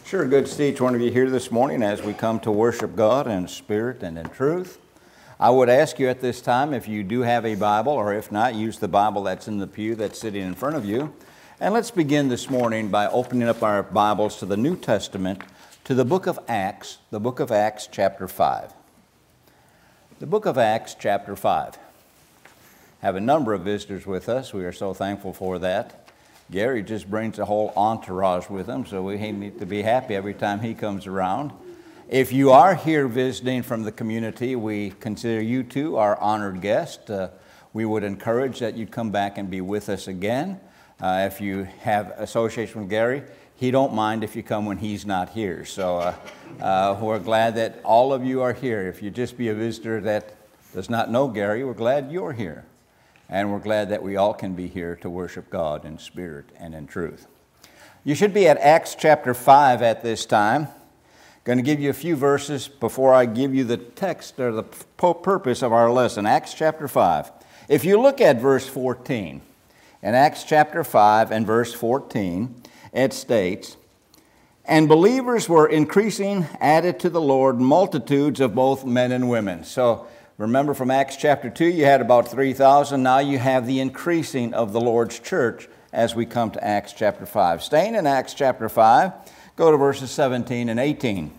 Sure, good to see each one of you here this morning as we come to worship God in spirit and in truth. I would ask you at this time, if you do have a Bible, or if not, use the Bible that's in the pew that's sitting in front of you. And let's begin this morning by opening up our Bibles to the New Testament, to the book of Acts chapter 5. The book of Acts chapter 5. Have a number of visitors with us. We are so thankful for that. Gary just brings a whole entourage with him, so we need to be happy every time he comes around. If you are here visiting from the community, we consider you too our honored guest. We would encourage that you come back and be with us again. If you have association with Gary, he don't mind if you come when he's not here. So we're glad that all of you are here. If you just be a visitor that does not know Gary, we're glad you're here. And we're glad that we all can be here to worship God in spirit and in truth. You should be at Acts chapter 5 at this time. I'm going to give you a few verses before I give you the text or the purpose of our lesson. Acts chapter 5. If you look at verse 14, in Acts chapter 5 and verse 14, it states, "And believers were increasing, added to the Lord multitudes of both men and women." So remember from Acts chapter 2, you had about 3,000. Now you have the increasing of the Lord's church as we come to Acts chapter 5. Staying in Acts chapter 5, go to verses 17 and 18.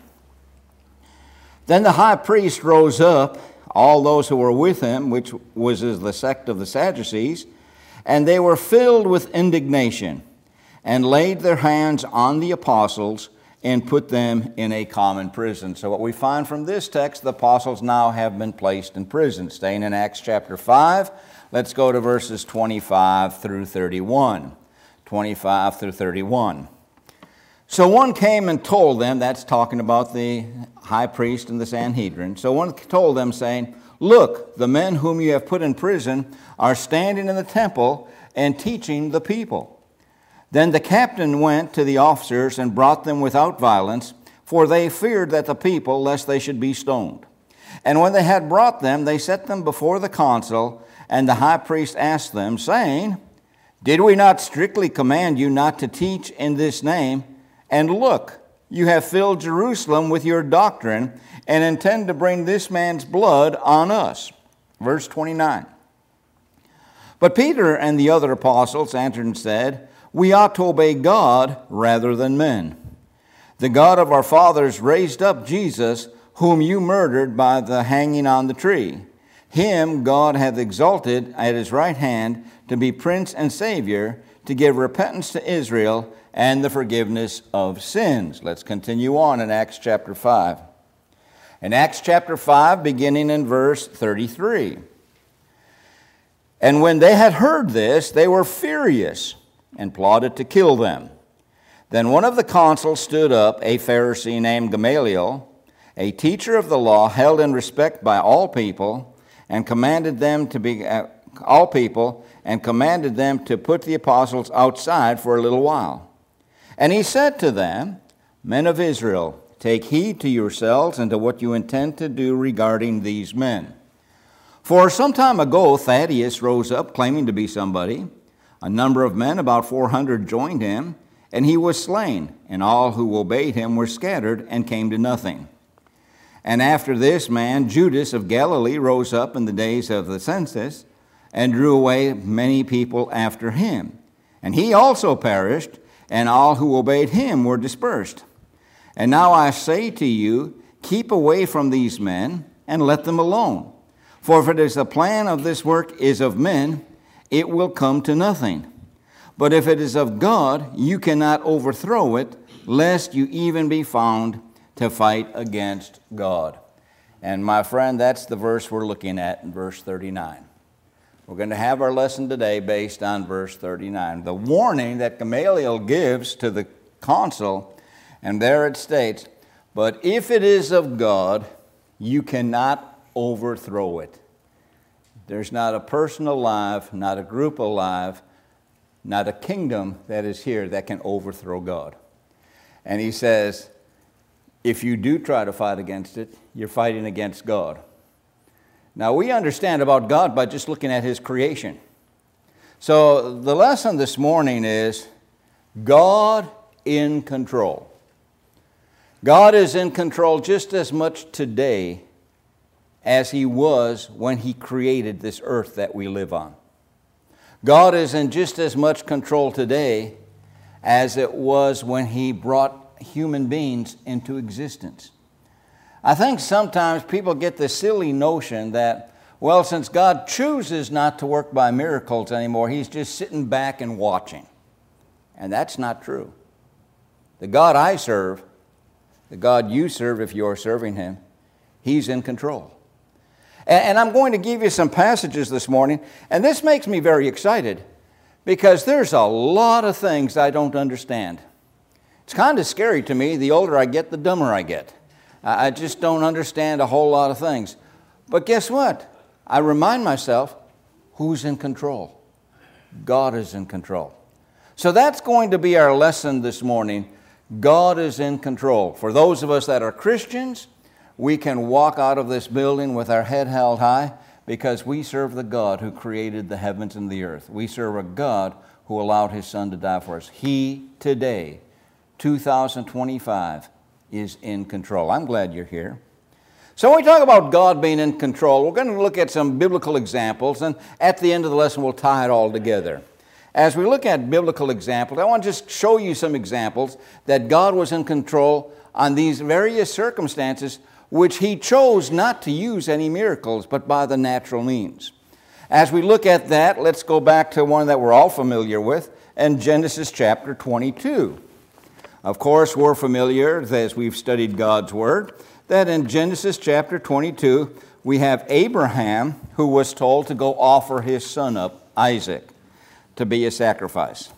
"Then the high priest rose up, all those who were with him, which was the sect of the Sadducees, and they were filled with indignation, and laid their hands on the apostles, and put them in a common prison." So what we find from this text, the apostles now have been placed in prison. Staying in Acts chapter 5, let's go to verses 25 through 31. 25 through 31. "So one came and told them," that's talking about the high priest and the Sanhedrin. "So one told them, saying, 'Look, the men whom you have put in prison are standing in the temple and teaching the people.' Then the captain went to the officers and brought them without violence, for they feared that the people, lest they should be stoned. And when they had brought them, they set them before the council, and the high priest asked them, saying, 'Did we not strictly command you not to teach in this name? And look, you have filled Jerusalem with your doctrine, and intend to bring this man's blood on us.'" Verse 29. "But Peter and the other apostles answered and said, 'We ought to obey God rather than men. The God of our fathers raised up Jesus, whom you murdered by the hanging on the tree. Him God hath exalted at his right hand to be Prince and Savior, to give repentance to Israel and the forgiveness of sins.'" Let's continue on in Acts chapter 5. In Acts chapter 5, beginning in verse 33. "And when they had heard this, they were furious, and plotted to kill them. Then one of the consuls stood up, a Pharisee named Gamaliel, a teacher of the law, held in respect by all people, and commanded them to put the apostles outside for a little while. And he said to them, 'Men of Israel, take heed to yourselves and to what you intend to do regarding these men. For some time ago Thaddeus rose up, claiming to be somebody. A number of men, about 400, joined him, and he was slain, and all who obeyed him were scattered and came to nothing. And after this man, Judas of Galilee rose up in the days of the census, and drew away many people after him. And he also perished, and all who obeyed him were dispersed. And now I say to you, keep away from these men, and let them alone. For if it is the plan of this work is of men, it will come to nothing. But if it is of God, you cannot overthrow it, lest you even be found to fight against God." And my friend, that's the verse we're looking at in verse 39. We're going to have our lesson today based on verse 39. The warning that Gamaliel gives to the consul, and there it states, "But if it is of God, you cannot overthrow it." There's not a person alive, not a group alive, not a kingdom that is here that can overthrow God. And he says, if you do try to fight against it, you're fighting against God. Now, we understand about God by just looking at his creation. So the lesson this morning is God in control. God is in control just as much today as He was when He created this earth that we live on. God is in just as much control today as it was when He brought human beings into existence. I think sometimes people get this silly notion that, well, since God chooses not to work by miracles anymore, He's just sitting back and watching. And that's not true. The God I serve, the God you serve if you're serving Him, He's in control. And I'm going to give you some passages this morning, and this makes me very excited because there's a lot of things I don't understand. It's kind of scary to me. The older I get, the dumber I get. I just don't understand a whole lot of things. But guess what? I remind myself, who's in control? God is in control. So that's going to be our lesson this morning. God is in control. For those of us that are Christians, we can walk out of this building with our head held high because we serve the God who created the heavens and the earth. We serve a God who allowed His Son to die for us. He today, 2025, is in control. I'm glad you're here. So when we talk about God being in control, we're going to look at some biblical examples, and at the end of the lesson we'll tie it all together. As we look at biblical examples, I want to just show you some examples that God was in control on these various circumstances which He chose not to use any miracles, but by the natural means. As we look at that, let's go back to one that we're all familiar with, in Genesis chapter 22. Of course, we're familiar, as we've studied God's Word, that in Genesis chapter 22, we have Abraham who was told to go offer his son up, Isaac, to be a sacrifice.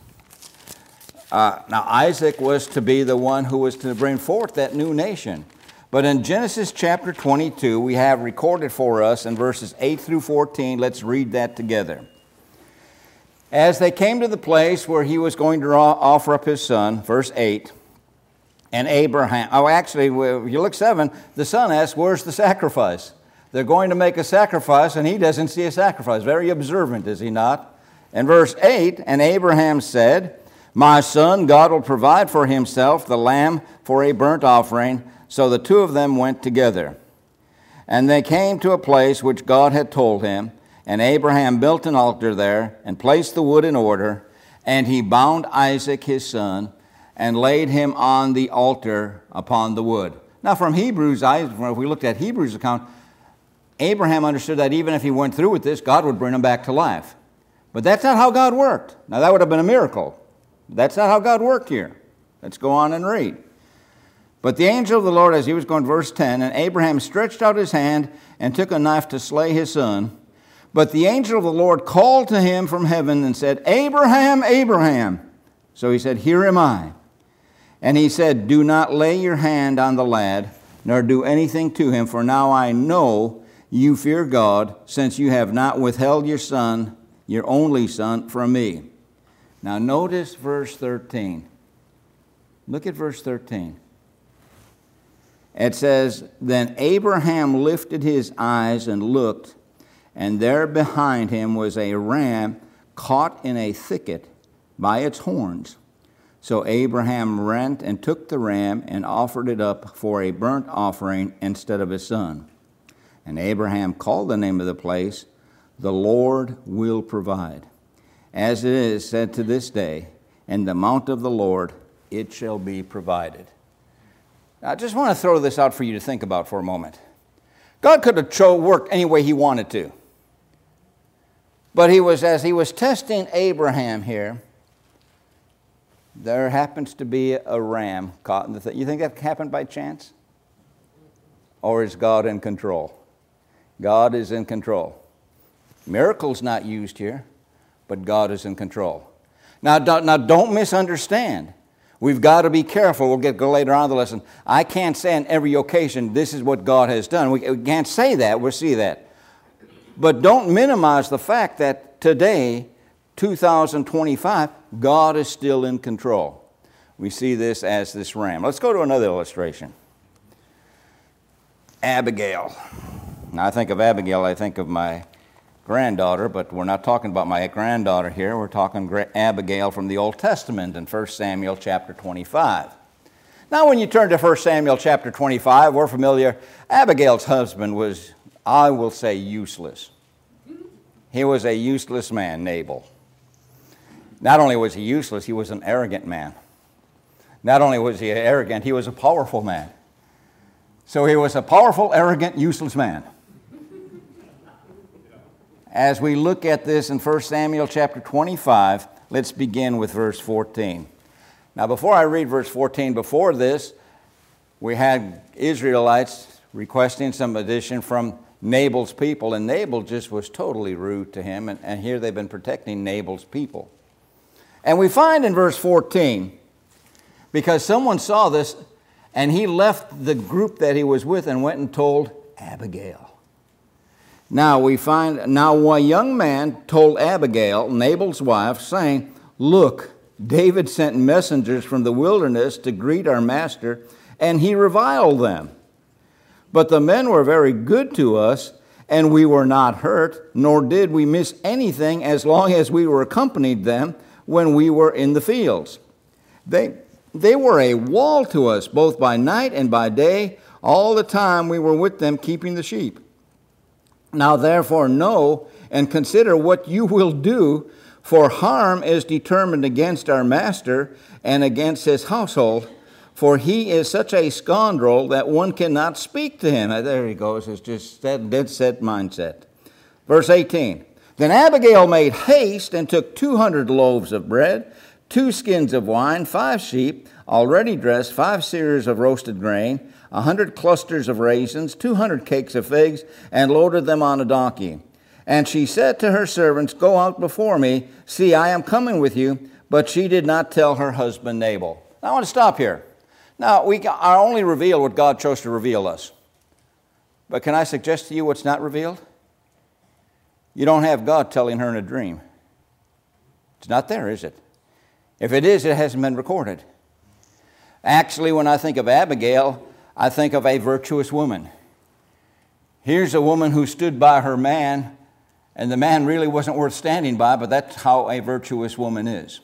Now, Isaac was to be the one who was to bring forth that new nation. But in Genesis chapter 22, we have recorded for us in verses 8 through 14. Let's read that together. As they came to the place where he was going to offer up his son, verse 8, and Abraham, if you look 7, the son asks, where's the sacrifice? They're going to make a sacrifice, and he doesn't see a sacrifice. Very observant, is he not? In verse 8, and Abraham said, my son, God will provide for Himself the lamb for a burnt offering. So the two of them went together. And they came to a place which God had told him, and Abraham built an altar there and placed the wood in order, and he bound Isaac his son and laid him on the altar upon the wood. Now from Hebrews, if we looked at Hebrews' account, Abraham understood that even if he went through with this, God would bring him back to life. But that's not how God worked. Now that would have been a miracle. That's not how God worked here. Let's go on and read. But the angel of the Lord, as he was going, verse 10, and Abraham stretched out his hand and took a knife to slay his son. But the angel of the Lord called to him from heaven and said, Abraham, Abraham. So he said, here am I. And he said, do not lay your hand on the lad, nor do anything to him, for now I know you fear God, since you have not withheld your son, your only son, from me. Now notice verse 13. Look at verse 13. It says, then Abraham lifted his eyes and looked, and there behind him was a ram caught in a thicket by its horns. So Abraham rent and took the ram and offered it up for a burnt offering instead of his son. And Abraham called the name of the place, the Lord will provide. As it is said to this day, in the mount of the Lord it shall be provided. I just want to throw this out for you to think about for a moment. God could have worked any way He wanted to. But as He was testing Abraham here, there happens to be a ram caught in the thing. You think that happened by chance? Or is God in control? God is in control. Miracles not used here, but God is in control. Now don't misunderstand. We've got to be careful. We'll go later on in the lesson. I can't say on every occasion, this is what God has done. We can't say that. We'll see that. But don't minimize the fact that today, 2025, God is still in control. We see this as this ram. Let's go to another illustration. Abigail. Now, I think of Abigail, I think of my granddaughter, but we're not talking about my granddaughter here. We're talking Abigail from the Old Testament in 1 Samuel chapter 25. Now when you turn to 1 Samuel chapter 25, we're familiar. Abigail's husband was, I will say, useless. He was a useless man, Nabal. Not only was he useless, he was an arrogant man. Not only was he arrogant, he was a powerful man. So he was a powerful, arrogant, useless man. As we look at this in 1 Samuel chapter 25, let's begin with verse 14. Now, before I read verse 14, before this, we had Israelites requesting some addition from Nabal's people, and Nabal just was totally rude to him, and here they've been protecting Nabal's people. And we find in verse 14, because someone saw this, and he left the group that he was with and went and told Abigail. Now a young man told Abigail, Nabal's wife, saying, "Look, David sent messengers from the wilderness to greet our master, and he reviled them. But the men were very good to us, and we were not hurt, nor did we miss anything as long as we were accompanied them when we were in the fields. They were a wall to us, both by night and by day, all the time we were with them keeping the sheep. Now therefore know and consider what you will do, for harm is determined against our master and against his household, for he is such a scoundrel that one cannot speak to him." There he goes, it's just that dead set mindset. Verse 18, "Then Abigail made haste and took 200 loaves of bread, 2 skins of wine, 5 sheep, already dressed, 5 seers of roasted grain, 100 clusters of raisins, 200 cakes of figs, and loaded them on a donkey. And she said to her servants, 'Go out before me. See, I am coming with you.' But she did not tell her husband Nabal." Now, I want to stop here. Now, we are only revealed what God chose to reveal us. But can I suggest to you what's not revealed? You don't have God telling her in a dream. It's not there, is it? If it is, it hasn't been recorded. Actually, when I think of Abigail, I think of a virtuous woman. Here's a woman who stood by her man, and the man really wasn't worth standing by, but that's how a virtuous woman is.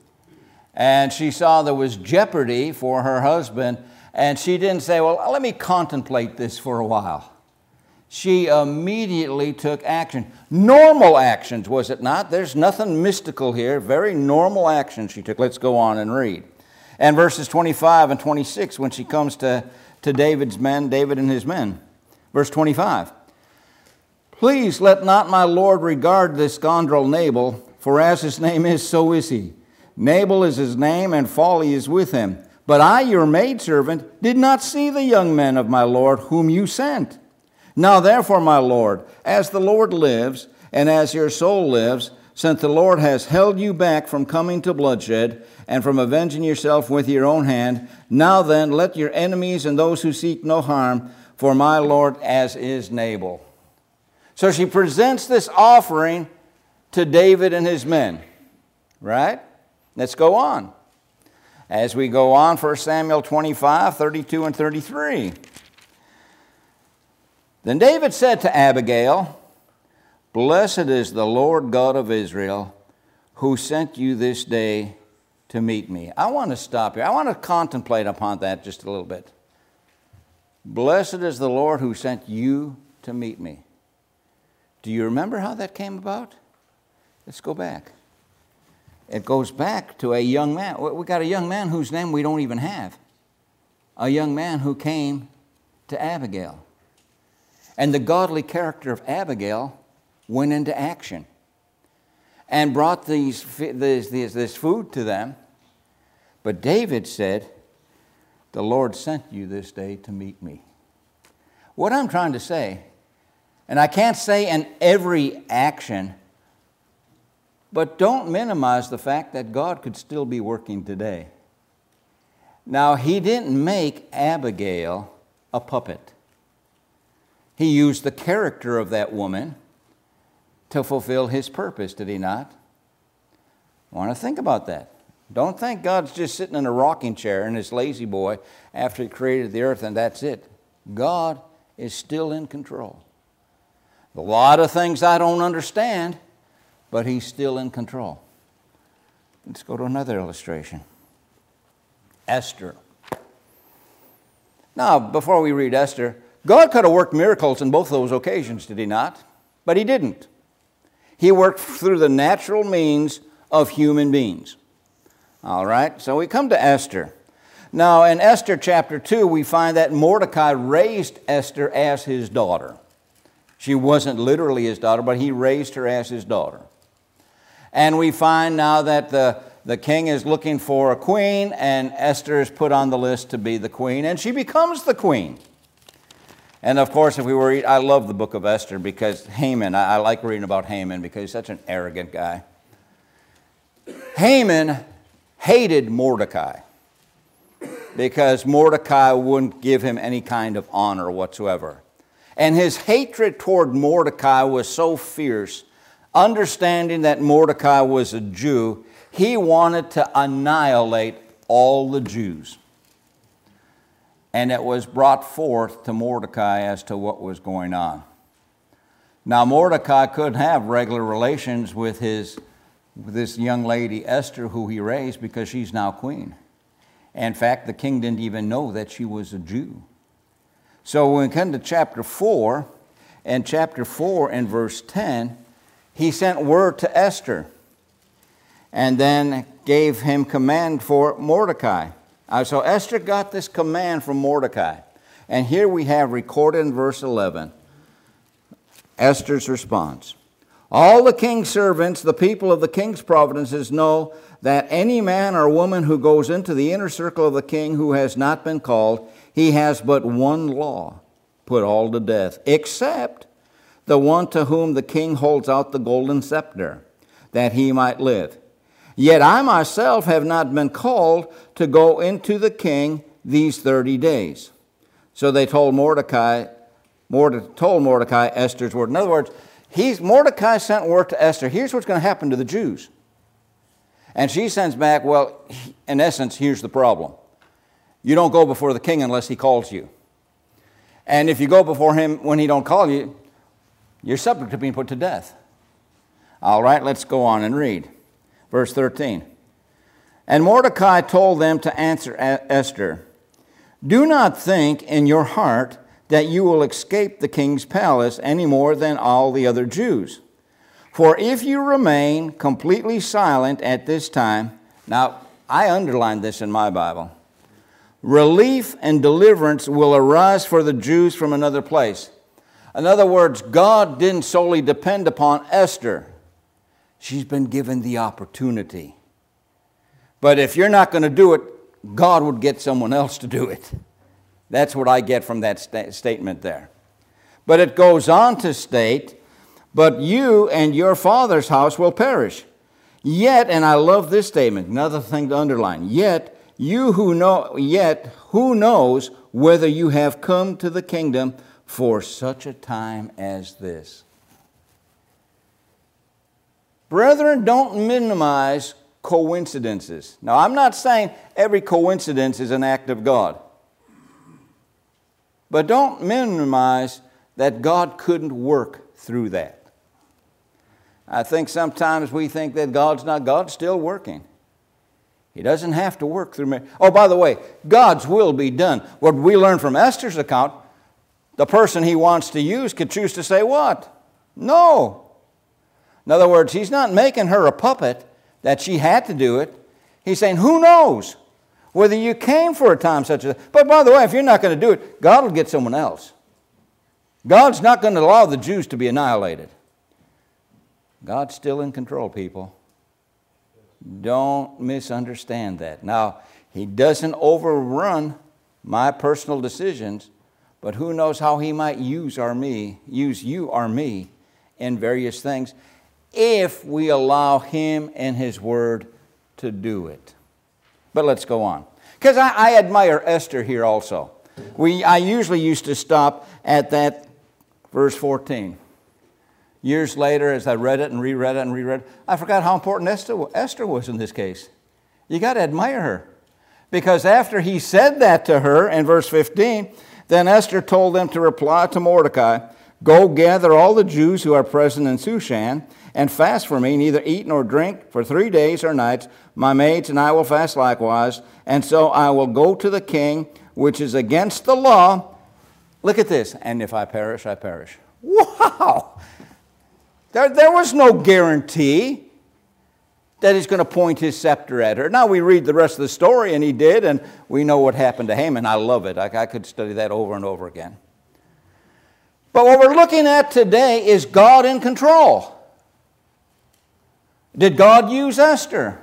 And she saw there was jeopardy for her husband, and she didn't say, "Well, let me contemplate this for a while." She immediately took action. Normal actions, was it not? There's nothing mystical here. Very normal actions she took. Let's go on and read. And verses 25 and 26, when she comes to David's men, David and his men. Verse 25, "Please let not my lord regard this scoundrel Nabal, for as his name is, so is he. Nabal is his name, and folly is with him. But I, your maidservant, did not see the young men of my lord whom you sent. Now therefore, my lord, as the Lord lives, and as your soul lives, since the Lord has held you back from coming to bloodshed, and from avenging yourself with your own hand, now then let your enemies and those who seek no harm for my lord as is Nabal." So she presents this offering to David and his men, right? Let's go on. As we go on, 1 Samuel 25, 32 and 33. "Then David said to Abigail, 'Blessed is the Lord God of Israel, who sent you this day to meet me.'" I want to stop here. I want to contemplate upon that just a little bit. Blessed is the Lord who sent you to meet me. Do you remember how that came about? Let's go back. It goes back to a young man. We got a young man whose name we don't even have. A young man who came to Abigail. And the godly character of Abigail went into action and brought this food to them. But David said, "The Lord sent you this day to meet me." What I'm trying to say, and I can't say in every action, but don't minimize the fact that God could still be working today. Now, he didn't make Abigail a puppet. He used the character of that woman to fulfill his purpose, did he not? I want to think about that. Don't think God's just sitting in a rocking chair in his lazy boy after he created the earth and that's it. God is still in control. A lot of things I don't understand, but he's still in control. Let's go to another illustration. Esther. Now, before we read Esther, God could have worked miracles in both of those occasions, did he not? But he didn't. He worked through the natural means of human beings. All right, so we come to Esther. Now, in Esther chapter 2, we find that Mordecai raised Esther as his daughter. She wasn't literally his daughter, but he raised her as his daughter. And we find now that the king is looking for a queen, and Esther is put on the list to be the queen, and she becomes the queen. And of course, if we were, I love the book of Esther because Haman, I like reading about Haman because he's such an arrogant guy. Haman hated Mordecai because Mordecai wouldn't give him any kind of honor whatsoever. And his hatred toward Mordecai was so fierce, understanding that Mordecai was a Jew, he wanted to annihilate all the Jews. And it was brought forth to Mordecai as to what was going on. Now, Mordecai couldn't have regular relations with this young lady, Esther, who he raised, because she's now queen. In fact, the king didn't even know that she was a Jew. So when we come to chapter 4, and chapter 4 and verse 10, he sent word to Esther and then gave him command for Mordecai. So Esther got this command from Mordecai. And here we have recorded in verse 11, Esther's response. All the king's servants, the people of the king's provinces, know that any man or woman who goes into the inner circle of the king who has not been called, he has but one law, put all to death, except the one to whom the king holds out the golden scepter, that he might live. Yet I myself have not been called to go into the king these 30 days. So they told Mordecai Esther's word. In other words, Mordecai sent word to Esther, here's what's going to happen to the Jews. And she sends back, well, in essence, here's the problem. You don't go before the king unless he calls you. And if you go before him when he don't call you, you're subject to being put to death. All right, let's go on and read. Verse 13. And Mordecai told them to answer Esther, do not think in your heart that you will escape the king's palace any more than all the other Jews. For if you remain completely silent at this time, now I underlined this in my Bible, relief and deliverance will arise for the Jews from another place. In other words, God didn't solely depend upon Esther. She's been given the opportunity. But if you're not going to do it, God would get someone else to do it. That's what I get from that statement there. But it goes on to state, but you and your father's house will perish. Yet, and I love this statement, another thing to underline, yet who knows whether you have come to the kingdom for such a time as this. Brethren, don't minimize coincidences. Now, I'm not saying every coincidence is an act of God. But don't minimize that God couldn't work through that. I think sometimes we think that God's still working. He doesn't have to work through me. Oh, by the way, God's will be done. What we learn from Esther's account, the person he wants to use could choose to say what? No. In other words, he's not making her a puppet that she had to do it. He's saying, who knows whether you came for a time such as that. But by the way, if you're not going to do it, God will get someone else. God's not going to allow the Jews to be annihilated. God's still in control, people. Don't misunderstand that. Now, he doesn't overrun my personal decisions, but who knows how he might use you or me in various things if we allow him and his word to do it. But let's go on. Because I admire Esther here also. I usually used to stop at that verse 14. Years later, as I read it and reread it and reread it, I forgot how important Esther was in this case. You got to admire her. Because after he said that to her in verse 15, then Esther told them to reply to Mordecai, Go gather all the Jews who are present in Shushan, and fast for me, neither eat nor drink for 3 days or nights. My maids and I will fast likewise, and so I will go to the king, which is against the law. Look at this. And if I perish, I perish. Wow! There was no guarantee that he's going to point his scepter at her. Now we read the rest of the story, and he did, and we know what happened to Haman. I love it. I could study that over and over again. But what we're looking at today is God in control. Did God use Esther?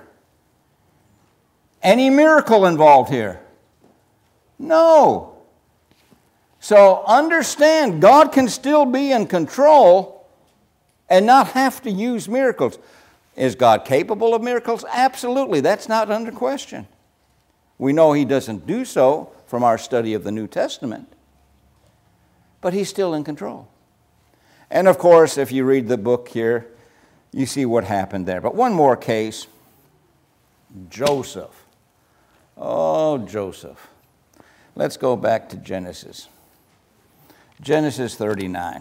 Any miracle involved here? No. So understand, God can still be in control and not have to use miracles. Is God capable of miracles? Absolutely. That's not under question. We know He doesn't do so from our study of the New Testament. But He's still in control. And of course, if you read the book here, you see what happened there. But one more case. Joseph. Oh, Joseph. Let's go back to Genesis. Genesis 39.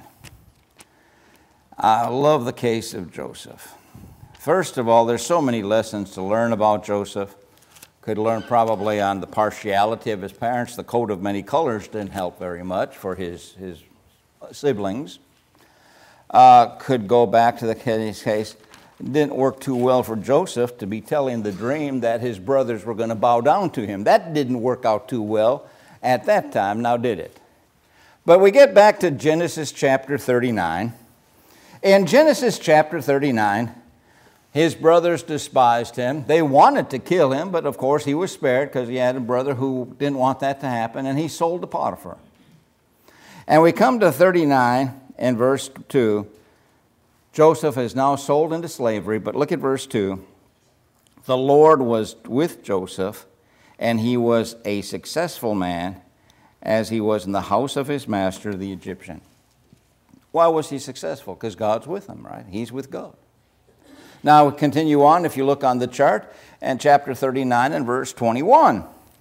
I love the case of Joseph. First of all, there's so many lessons to learn about Joseph. Could learn probably on the partiality of his parents. The coat of many colors didn't help very much for his siblings. Could go back to the case. It didn't work too well for Joseph to be telling the dream that his brothers were going to bow down to him. That didn't work out too well at that time, now did it? But we get back to Genesis chapter 39. In Genesis chapter 39, his brothers despised him. They wanted to kill him, but of course he was spared because he had a brother who didn't want that to happen, and he sold to Potiphar. And we come to 39 in verse 2. Joseph is now sold into slavery, but look at verse 2. The Lord was with Joseph, and he was a successful man, as he was in the house of his master, the Egyptian. Why was he successful? Because God's with him, right? He's with God. Now, we continue on, if you look on the chart, and chapter 39 and verse 21.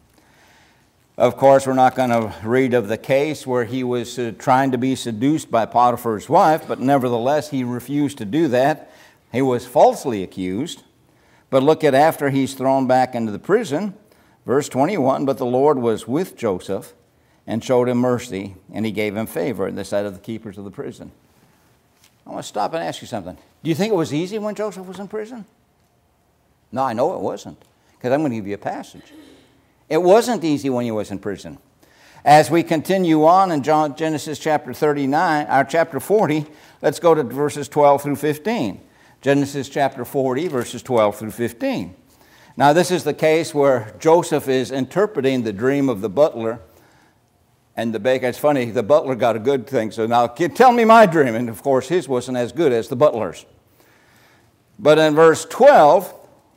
Of course, we're not going to read of the case where he was trying to be seduced by Potiphar's wife, but nevertheless, he refused to do that. He was falsely accused. But look at after he's thrown back into the prison, verse 21, but the Lord was with Joseph and showed him mercy, and he gave him favor in the sight of the keepers of the prison. I want to stop and ask you something. Do you think it was easy when Joseph was in prison? No, I know it wasn't, because I'm going to give you a passage. It wasn't easy when he was in prison. As we continue on in Genesis chapter 39, or chapter 40, let's go to verses 12 through 15. Genesis chapter 40, verses 12 through 15. Now, this is the case where Joseph is interpreting the dream of the butler and the baker. It's funny, the butler got a good thing, so now tell me my dream. And of course, his wasn't as good as the butler's. But in verse 12,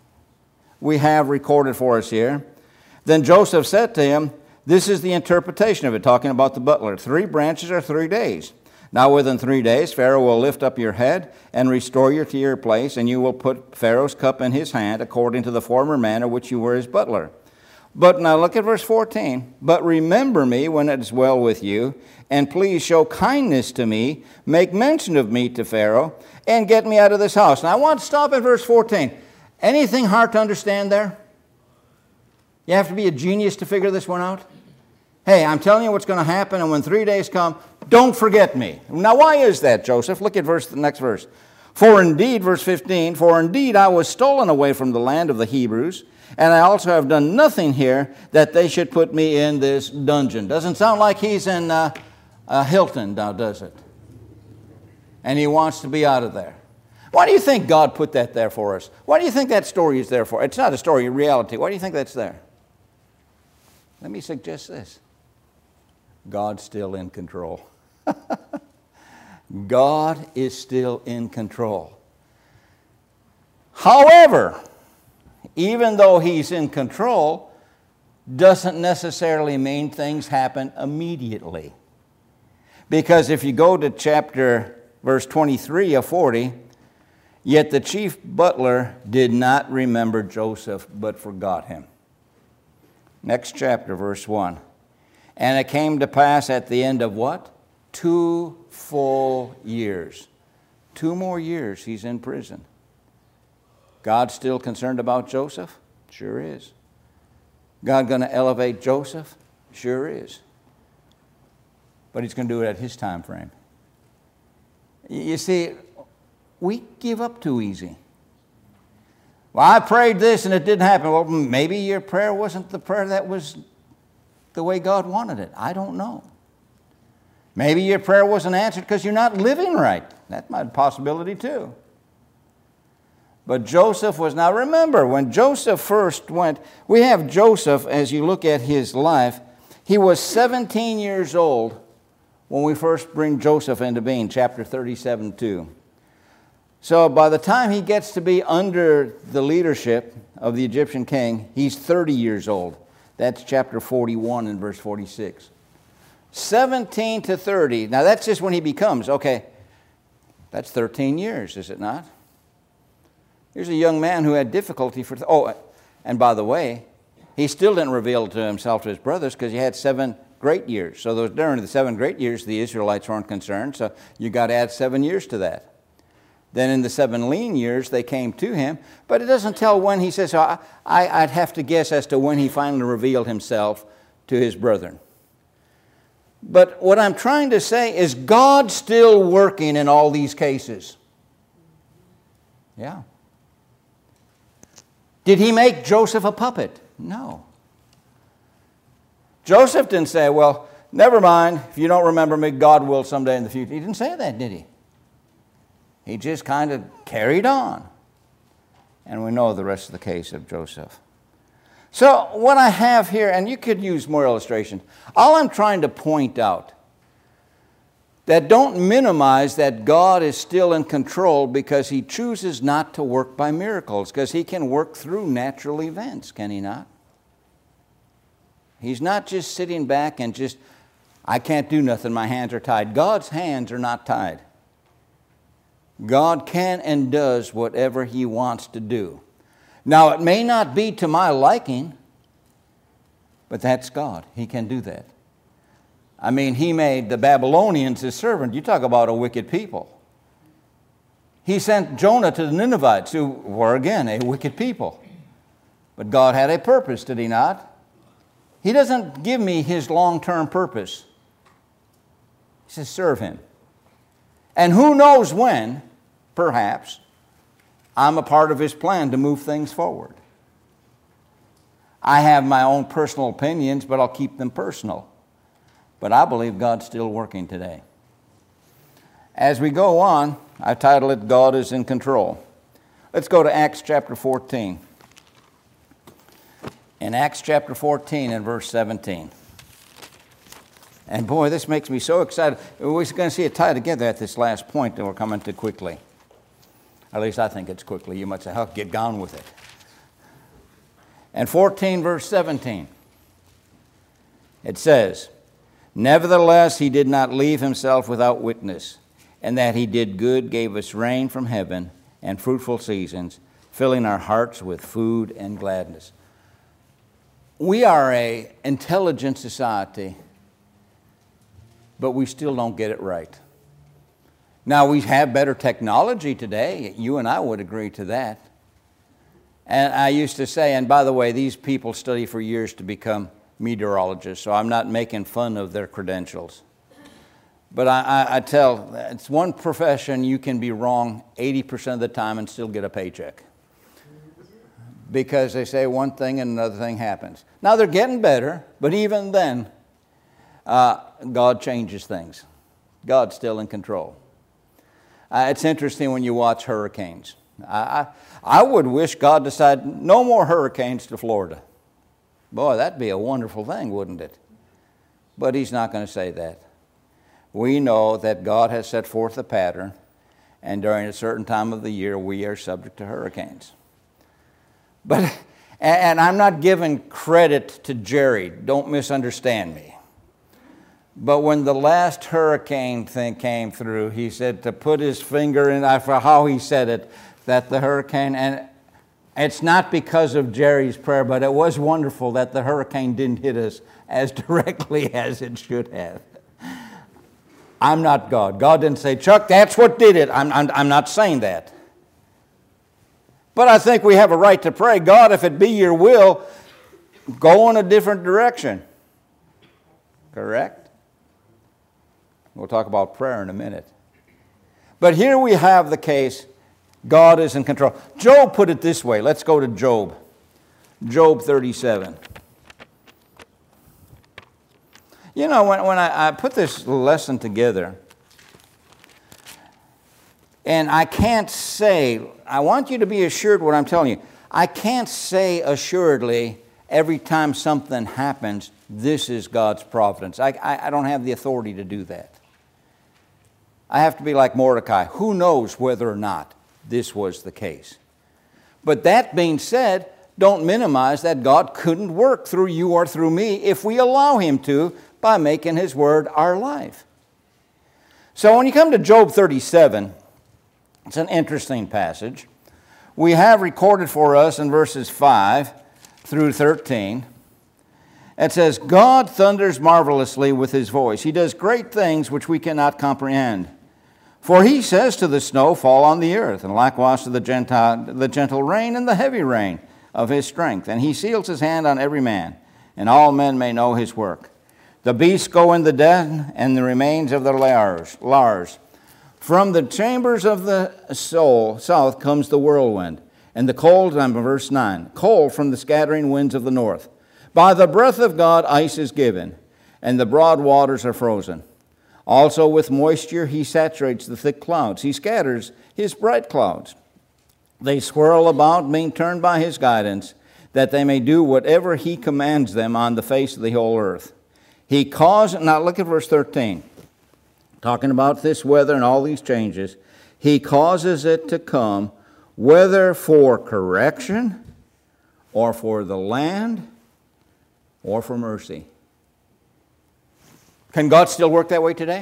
we have recorded for us here, then Joseph said to him, this is the interpretation of it, talking about the butler. 3 branches are 3 days. Now within 3 days, Pharaoh will lift up your head and restore you to your place, and you will put Pharaoh's cup in his hand, according to the former manner which you were his butler. But now look at verse 14. But remember me when it is well with you, and please show kindness to me, make mention of me to Pharaoh, and get me out of this house. Now I want to stop at verse 14. Anything hard to understand there? You have to be a genius to figure this one out? Hey, I'm telling you what's going to happen, and when 3 days come, don't forget me. Now why is that, Joseph? Look at the next verse. For indeed, verse 15, for indeed I was stolen away from the land of the Hebrews, and I also have done nothing here that they should put me in this dungeon. Doesn't sound like he's in Hilton now, does it? And he wants to be out of there. Why do you think God put that there for us? Why do you think that story is there for? It's not a story, a reality. Why do you think that's there? Let me suggest this. God's still in control. God is still in control. However, even though he's in control, doesn't necessarily mean things happen immediately. Because if you go to verse 23 of 40, yet the chief butler did not remember Joseph, but forgot him. Next chapter, verse 1. And it came to pass at the end of what? 2 full years. 2 more years he's in prison. God's still concerned about Joseph? Sure is. God going to elevate Joseph? Sure is. But he's going to do it at his time frame. You see, we give up too easy. Well, I prayed this and it didn't happen. Well, maybe your prayer wasn't the prayer that was the way God wanted it. I don't know. Maybe your prayer wasn't answered because you're not living right. That might be a possibility too. But Joseph was, now remember, when Joseph first went, we have Joseph, as you look at his life, he was 17 years old when we first bring Joseph into being, chapter 37:2. So by the time he gets to be under the leadership of the Egyptian king, he's 30 years old. That's chapter 41 and verse 46. 17 to 30. Now that's just when he becomes, okay, that's 13 years, is it not? Here's a young man who had difficulty for, and by the way, he still didn't reveal to himself to his brothers because he had 7 great years. So during the 7 great years, the Israelites weren't concerned, so you got to add 7 years to that. Then in the 7 lean years, they came to him, but it doesn't tell when. He says, so I'd have to guess as to when he finally revealed himself to his brethren. But what I'm trying to say is God's still working in all these cases. Yeah. Did he make Joseph a puppet? No. Joseph didn't say, well, never mind, if you don't remember me, God will someday in the future. He didn't say that, did he? He just kind of carried on. And we know the rest of the case of Joseph. So what I have here, and you could use more illustrations, all I'm trying to point out, that don't minimize that God is still in control because he chooses not to work by miracles, because he can work through natural events, can he not? He's not just sitting back and just, I can't do nothing, my hands are tied. God's hands are not tied. God can and does whatever he wants to do. Now, it may not be to my liking, but that's God. He can do that. I mean, he made the Babylonians his servant. You talk about a wicked people. He sent Jonah to the Ninevites, who were, again, a wicked people. But God had a purpose, did he not? He doesn't give me his long-term purpose. He says, serve him. And who knows when, perhaps, I'm a part of his plan to move things forward. I have my own personal opinions, but I'll keep them personal. But I believe God's still working today. As we go on, I titled it, God is in Control. Let's go to Acts chapter 14. In Acts chapter 14 and verse 17. And boy, this makes me so excited. We're going to see it tie together at this last point that we're coming to quickly. At least I think it's quickly. You might say, get gone with it. And 14 verse 17. It says, nevertheless, he did not leave himself without witness, and that he did good, gave us rain from heaven and fruitful seasons, filling our hearts with food and gladness. We are an intelligent society, but we still don't get it right. Now, we have better technology today. You and I would agree to that. And I used to say, and by the way, these people study for years to become meteorologists, so I'm not making fun of their credentials. But I tell, it's one profession you can be wrong 80% of the time and still get a paycheck. Because they say one thing and another thing happens. Now they're getting better, but even then, God changes things. God's still in control. It's interesting when you watch hurricanes. I would wish God decided no more hurricanes to Florida. Boy, that'd be a wonderful thing, wouldn't it? But he's not going to say that. We know that God has set forth a pattern, and during a certain time of the year, we are subject to hurricanes. But, and I'm not giving credit to Jerry. Don't misunderstand me. But when the last hurricane thing came through, he said to put his finger in, I forget how he said it, that the hurricane, and it's not because of Jerry's prayer, but it was wonderful that the hurricane didn't hit us as directly as it should have. I'm not God. God didn't say, Chuck, that's what did it. I'm not saying that. But I think we have a right to pray, God, if it be your will, go in a different direction. Correct? We'll talk about prayer in a minute. But here we have the case, God is in control. Job put it this way. Let's go to Job. Job 37. You know, when I put this lesson together, and I can't say, I want you to be assured what I'm telling you. I can't say assuredly every time something happens, this is God's providence. I don't have the authority to do that. I have to be like Mordecai. Who knows whether or not this was the case? But that being said, don't minimize that God couldn't work through you or through me if we allow Him to by making His Word our life. So when you come to Job 37, it's an interesting passage. We have recorded for us in verses 5 through 13. It says, God thunders marvelously with His voice. He does great things which we cannot comprehend. For He says to the snow, fall on the earth, and likewise to the gentle rain and the heavy rain of His strength. And He seals His hand on every man, and all men may know His work. The beasts go in the den, and the remains of their lars. From the chambers of the soul, south comes the whirlwind, and the cold, verse 9, cold from the scattering winds of the north. By the breath of God ice is given, and the broad waters are frozen. Also with moisture He saturates the thick clouds. He scatters His bright clouds. They swirl about, being turned by His guidance, that they may do whatever He commands them on the face of the whole earth. He caused, now look at verse 13. Talking about this weather and all these changes. He causes it to come, whether for correction, or for the land, or for mercy. Can God still work that way today?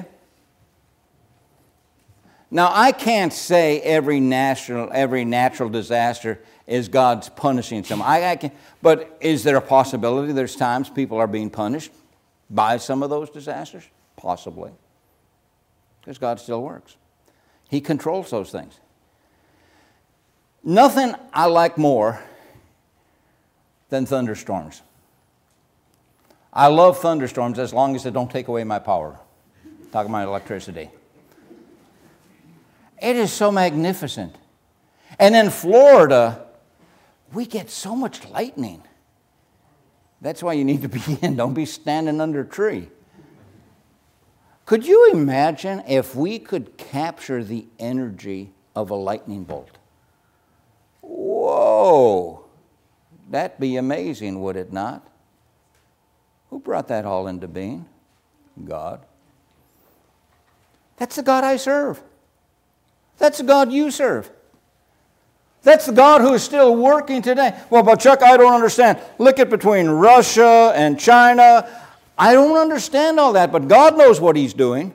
Now, I can't say every natural disaster is God's punishing someone. But is there a possibility there's times people are being punished by some of those disasters? Possibly. Because God still works. He controls those things. Nothing I like more than thunderstorms. I love thunderstorms as long as they don't take away my power. Talking about electricity. It is so magnificent. And in Florida, we get so much lightning. That's why you need to be in. Don't be standing under a tree. Could you imagine if we could capture the energy of a lightning bolt? Whoa! That'd be amazing, would it not? Who brought that all into being? God. That's the God I serve. That's the God you serve. That's the God who is still working today. Well, but Chuck, I don't understand. Look at between Russia and China. I don't understand all that, but God knows what He's doing.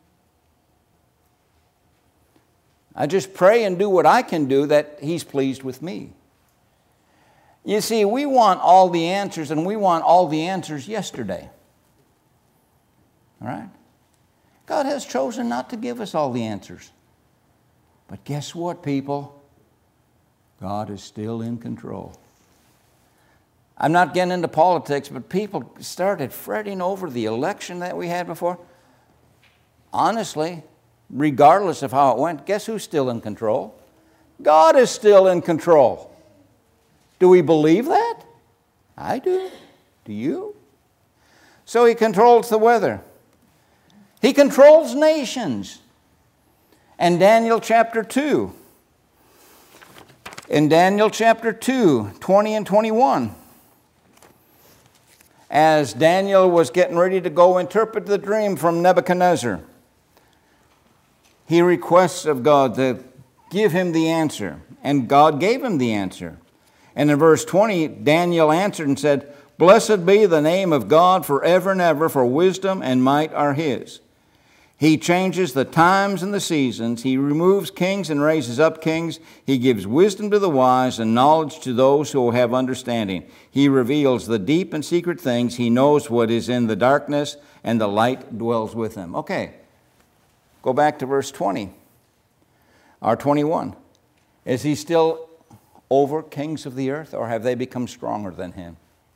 I just pray and do what I can do that He's pleased with me. You see, we want all the answers, and we want all the answers yesterday. All right? God has chosen not to give us all the answers. But guess what, people? God is still in control. I'm not getting into politics, but people started fretting over the election that we had before. Honestly, regardless of how it went, guess who's still in control? God is still in control. Do we believe that? I do. Do you? So He controls the weather. He controls nations. And Daniel chapter 2. In Daniel chapter 2, 20 and 21. As Daniel was getting ready to go interpret the dream from Nebuchadnezzar, he requests of God to give him the answer. And God gave him the answer. And in verse 20, Daniel answered and said, Blessed be the name of God forever and ever, for wisdom and might are His. He changes the times and the seasons. He removes kings and raises up kings. He gives wisdom to the wise and knowledge to those who have understanding. He reveals the deep and secret things. He knows what is in the darkness, and the light dwells with him. Okay, Go back to verse 20 or 21. Is he still over kings of the earth, or have they become stronger than him?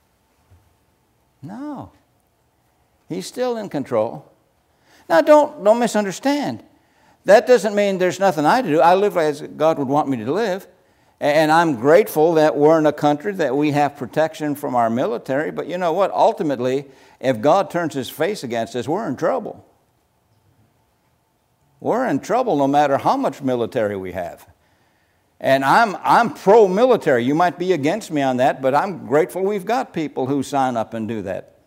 No. He's still in control. Now, don't misunderstand. That doesn't mean there's nothing I do. I live as God would want me to live. And I'm grateful that we're in a country that we have protection from our military. But you know what? Ultimately, if God turns his face against us, we're in trouble. We're in trouble no matter how much military we have. And I'm pro-military. You might be against me on that, but I'm grateful we've got people who sign up and do that.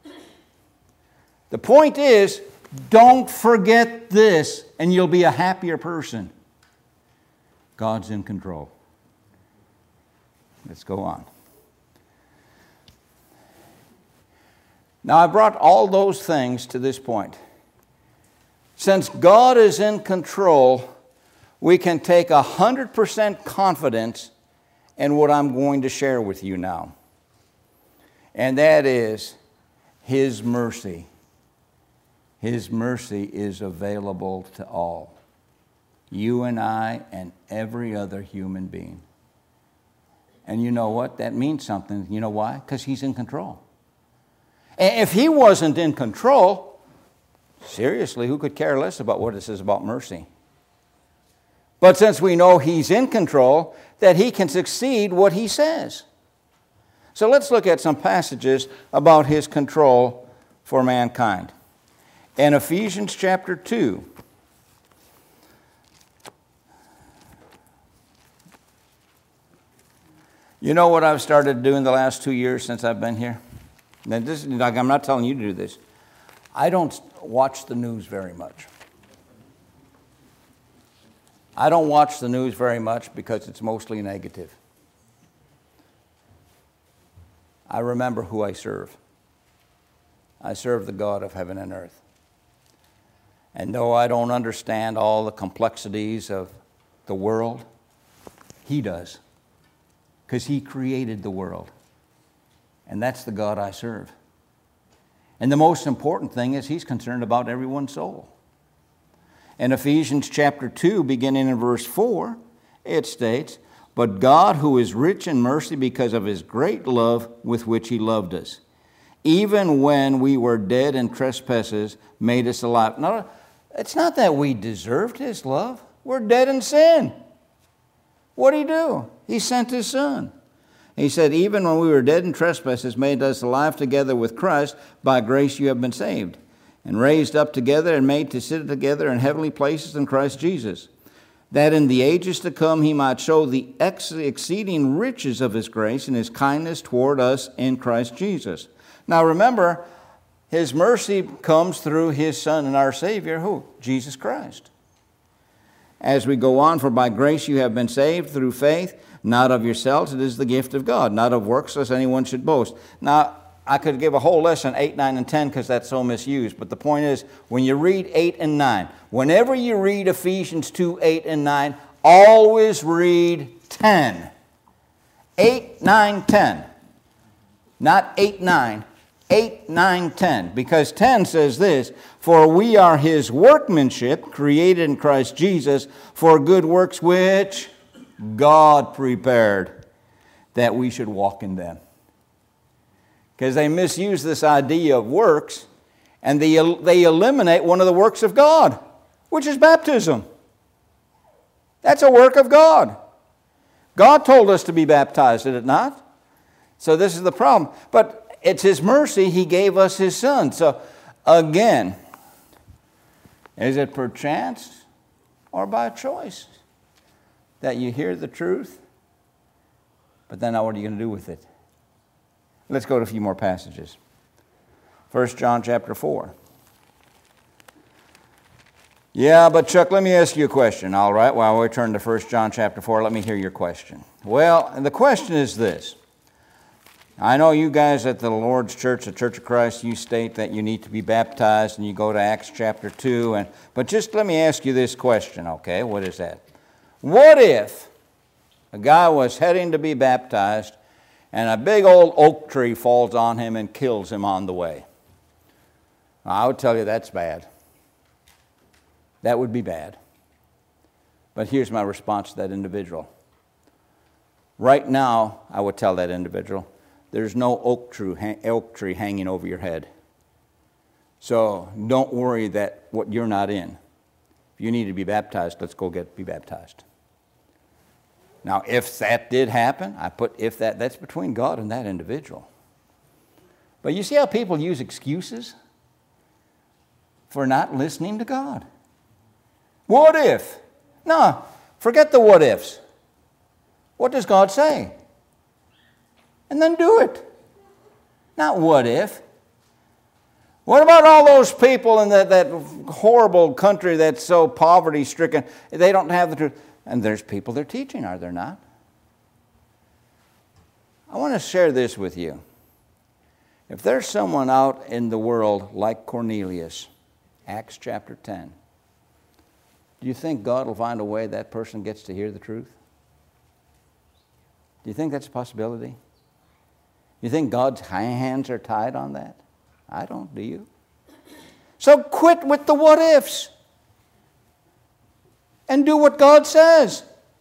The point is, don't forget this, and you'll be a happier person. God's in control. Let's go on. Now, I brought all those things to this point. Since God is in control, we can take 100% confidence in what I'm going to share with you now. And that is His mercy. His mercy is available to all. You and I and every other human being. And you know what? That means something. You know why? Because He's in control. And if He wasn't in control, seriously, who could care less about what it says about mercy? But since we know He's in control, that He can succeed what He says. So let's look at some passages about His control for mankind. In Ephesians chapter 2, you know what I've started doing the last 2 years since I've been here? Now, I'm not telling you to do this. I don't watch the news very much. I don't watch the news very much because it's mostly negative. I remember who I serve. I serve the God of heaven and earth. And though I don't understand all the complexities of the world, He does. Because He created the world. And that's the God I serve. And the most important thing is He's concerned about everyone's soul. In Ephesians chapter 2, beginning in verse 4, it states, "But God, who is rich in mercy because of His great love with which He loved us, even when we were dead in trespasses, made us alive." No, it's not that we deserved His love. We're dead in sin. What did He do? He sent His Son. He said, "Even when we were dead in trespasses, made us alive together with Christ. By grace you have been saved, and raised up together and made to sit together in heavenly places in Christ Jesus, that in the ages to come He might show the exceeding riches of His grace and His kindness toward us in Christ Jesus." Now remember, His mercy comes through His Son and our Savior, who? Jesus Christ. As we go on, "For by grace you have been saved through faith, not of yourselves, it is the gift of God, not of works, lest anyone should boast." Now, I could give a whole lesson, 8, 9, and 10, because that's so misused. But the point is, when you read 8 and 9, whenever you read Ephesians 2, 8, and 9, always read 10. 8, 9, 10. Not 8, 9. 8, 9, 10. Because 10 says this, "For we are His workmanship, created in Christ Jesus, for good works which God prepared, that we should walk in them." Because they misuse this idea of works, and they eliminate one of the works of God, which is baptism. That's a work of God. God told us to be baptized, did it not? So this is the problem. But it's His mercy, He gave us His Son. So again, is it perchance or by choice that you hear the truth, but then now what are you going to do with it? Let's go to a few more passages. 1 John chapter 4. Yeah, but Chuck, let me ask you a question. All right, while we turn to 1 John chapter 4, let me hear your question. Well, the question is this. I know you guys at the Lord's Church, the Church of Christ, you state that you need to be baptized, and you go to Acts chapter 2. But just let me ask you this question, okay? What is that? What if a guy was heading to be baptized, and a big old oak tree falls on him and kills him on the way? I would tell you that's bad. That would be bad. But here's my response to that individual. Right now, I would tell that individual, there's no oak tree hanging over your head. So don't worry that what you're not in. If you need to be baptized, let's go be baptized. Now, if that did happen, I put if that's between God and that individual. But you see how people use excuses for not listening to God? What if? No, forget the what ifs. What does God say? And then do it. Not what if. What about all those people in that horrible country that's so poverty-stricken, they don't have the truth? And there's people they're teaching, are there not? I want to share this with you. If there's someone out in the world like Cornelius, Acts chapter 10, do you think God will find a way that person gets to hear the truth? Do you think that's a possibility? You think God's hands are tied on that? I don't, do you? So quit with the what ifs and do what God says.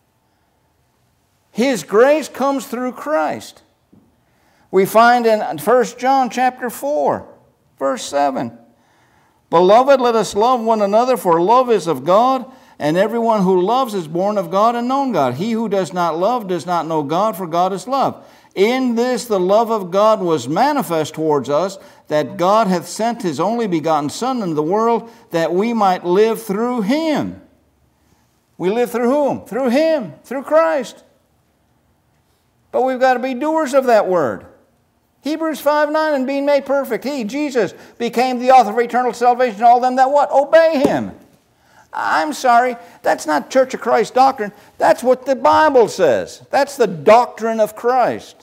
His grace comes through Christ. We find in 1 John chapter 4, verse 7, Beloved, let us love one another, for love is of God, and everyone who loves is born of God and known God. He who does not love does not know God, for God is love. In this the love of God was manifest towards us, that God hath sent His only begotten Son into the world, that we might live through Him. We live through whom? Through Him, through Christ. But we've got to be doers of that word. Hebrews 5:9, and being made perfect, He, Jesus, became the author of eternal salvation to all them that what? Obey Him. I'm sorry, that's not Church of Christ doctrine. That's what the Bible says. That's the doctrine of Christ.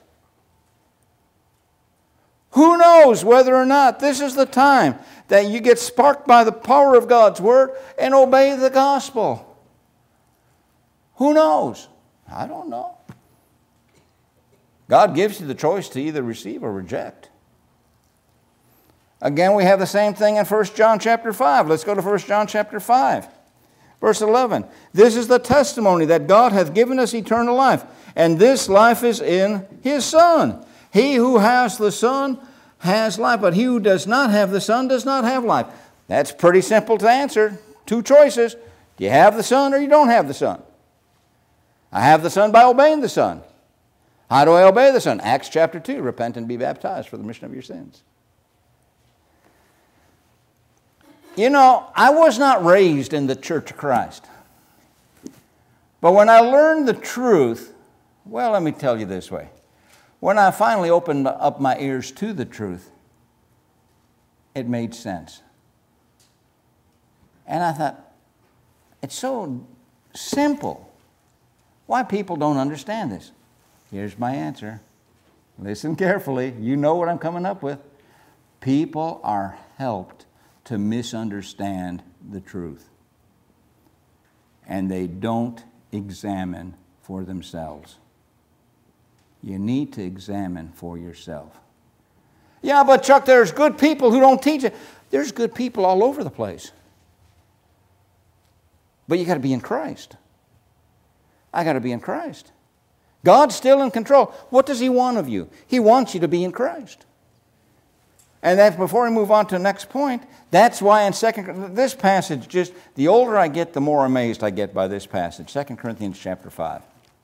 Who knows whether or not this is the time that you get sparked by the power of God's Word and obey the gospel? Who knows? I don't know. God gives you the choice to either receive or reject. Again, we have the same thing in 1 John chapter 5. Let's go to 1 John chapter 5. Verse 11. This is the testimony that God hath given us eternal life, and this life is in His Son. He who has the Son has life, but he who does not have the Son does not have life. That's pretty simple to answer. Two choices. Do you have the Son or you don't have the Son? I have the Son by obeying the Son. How do I obey the Son? Acts chapter 2, repent and be baptized for the remission of your sins. You know, I was not raised in the Church of Christ. But when I learned the truth, well, let me tell you this way. When I finally opened up my ears to the truth, it made sense. And I thought, it's so simple. Why people don't understand this? Here's my answer. Listen carefully. You know what I'm coming up with. People are helped to misunderstand the truth. And they don't examine for themselves. You need to examine for yourself. Yeah, but Chuck, there's good people who don't teach it. There's good people all over the place. But you got to be in Christ. I got to be in Christ. God's still in control. What does He want of you? He wants you to be in Christ. And that's before we move on to the next point, that's why in this passage, just the older I get, the more amazed I get by this passage. 2 Corinthians chapter 5.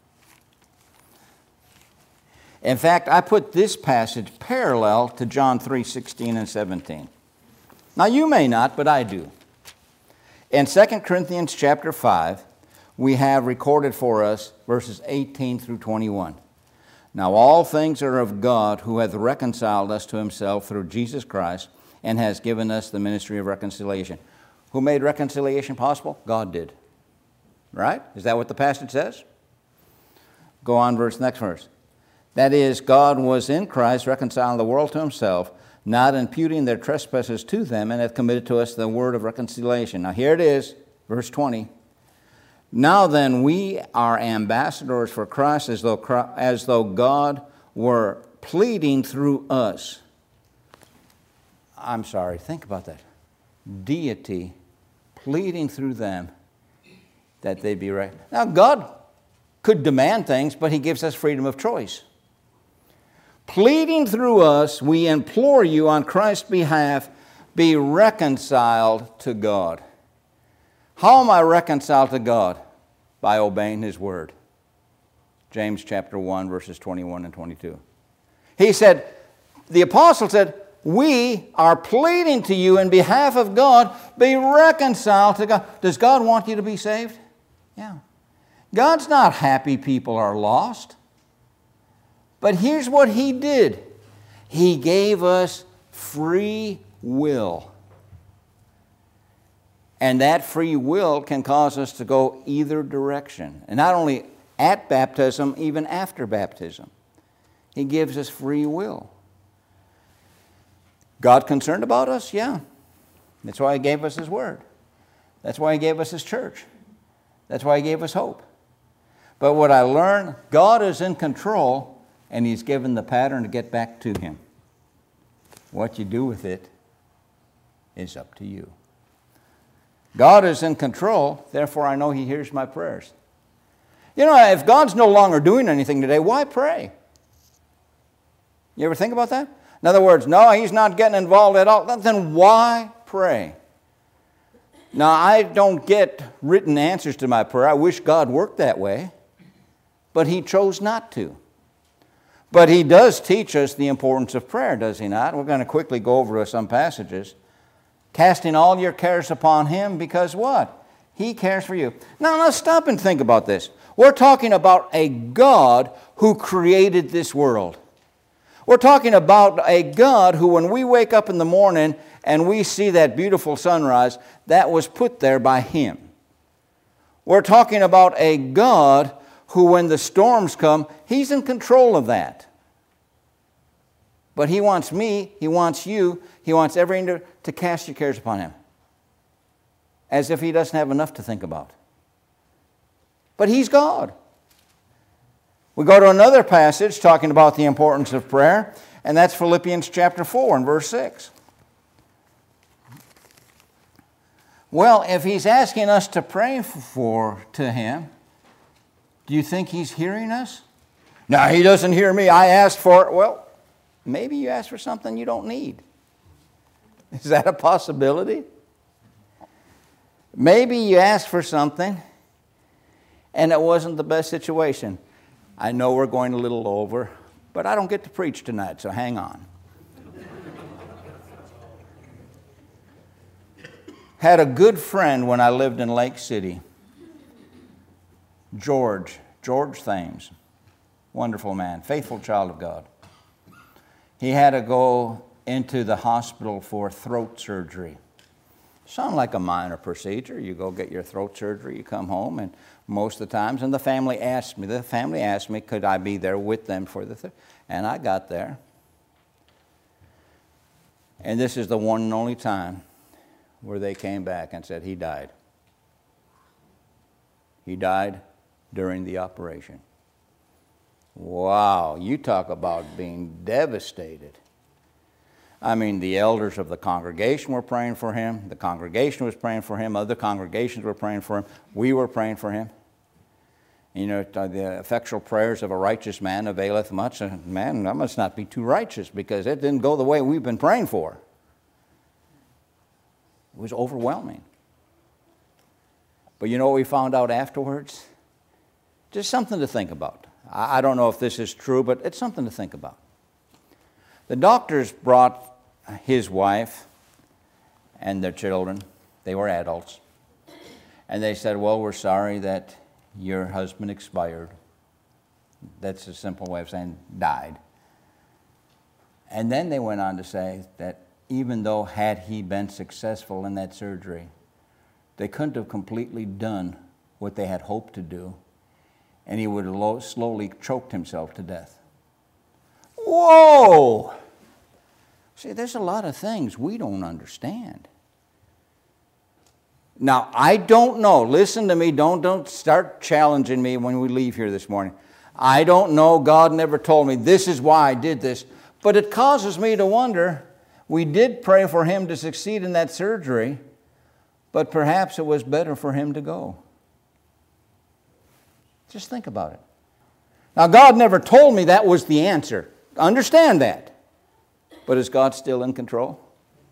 In fact, I put this passage parallel to John 3:16 and 17. Now you may not, but I do. In 2 Corinthians chapter 5, we have recorded for us verses 18 through 21. Now all things are of God, who hath reconciled us to Himself through Jesus Christ, and has given us the ministry of reconciliation. Who made reconciliation possible? God did. Right? Is that what the passage says? Go on, next verse. That is, God was in Christ reconciling the world to Himself, not imputing their trespasses to them, and hath committed to us the word of reconciliation. Now here it is, verse 20. Now then, we are ambassadors for Christ, as though God were pleading through us. I'm sorry, think about that. Deity pleading through them that they be right. Now, God could demand things, but He gives us freedom of choice. Pleading through us, we implore you on Christ's behalf, be reconciled to God. How am I reconciled to God? By obeying His word. James chapter 1, verses 21 and 22. He said, the apostle said, we are pleading to you in behalf of God, be reconciled to God. Does God want you to be saved? Yeah. God's not happy people are lost. But here's what He did. He gave us free will. And that free will can cause us to go either direction. And not only at baptism, even after baptism. He gives us free will. God concerned about us? Yeah. That's why He gave us His word. That's why He gave us His church. That's why He gave us hope. But what I learned, God is in control, and He's given the pattern to get back to Him. What you do with it is up to you. God is in control, therefore I know He hears my prayers. You know, if God's no longer doing anything today, why pray? You ever think about that? In other words, no, He's not getting involved at all. Then why pray? Now, I don't get written answers to my prayer. I wish God worked that way. But He chose not to. But He does teach us the importance of prayer, does He not? We're going to quickly go over some passages. Casting all your cares upon Him because what? He cares for you. Now, let's stop and think about this. We're talking about a God who created this world. We're talking about a God who, when we wake up in the morning and we see that beautiful sunrise, that was put there by Him. We're talking about a God who, when the storms come, He's in control of that. But He wants me, He wants you, He wants everyone to cast your cares upon Him. As if He doesn't have enough to think about. But He's God. We go to another passage talking about the importance of prayer, and that's Philippians chapter 4 and verse 6. Well, if He's asking us to pray to Him, do you think He's hearing us? No, He doesn't hear me. I asked for it. Well, maybe you asked for something you don't need. Is that a possibility? Maybe you asked for something and it wasn't the best situation. I know we're going a little over, but I don't get to preach tonight, so hang on. Had a good friend when I lived in Lake City. George Thames. Wonderful man, faithful child of God. He had to go into the hospital for throat surgery. Sound like a minor procedure. You go get your throat surgery, you come home, and most of the times, and the family asked me, could I be there with them for the and I got there. And this is the one and only time where they came back and said, he died. He died during the operation. Wow, you talk about being devastated. I mean, the elders of the congregation were praying for him. The congregation was praying for him. Other congregations were praying for him. We were praying for him. You know, the effectual prayers of a righteous man availeth much. Man, that must not be too righteous because it didn't go the way we've been praying for. It was overwhelming. But you know what we found out afterwards? Just something to think about. I don't know if this is true, but it's something to think about. The doctors brought his wife and their children. They were adults. And they said, well, we're sorry that your husband expired. That's a simple way of saying died. And then they went on to say that even though had he been successful in that surgery, they couldn't have completely done what they had hoped to do, and he would have slowly choked himself to death. Whoa! See, there's a lot of things we don't understand. Now, I don't know. Listen to me. Don't start challenging me when we leave here this morning. I don't know. God never told me this is why I did this. But it causes me to wonder. We did pray for him to succeed in that surgery. but perhaps it was better for him to go. Just think about it. Now, God never told me that was the answer. Understand that. But is God still in control?